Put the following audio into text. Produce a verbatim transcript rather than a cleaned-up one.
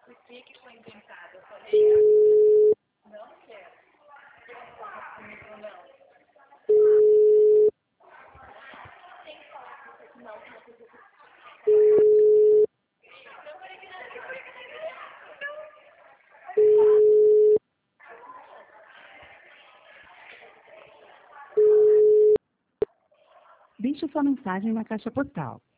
Por que que foi inventada? Eu falei, não quero. Quer falar comigo ou não? Tem que falar com você, não, não, Deixe sua mensagem na caixa postal.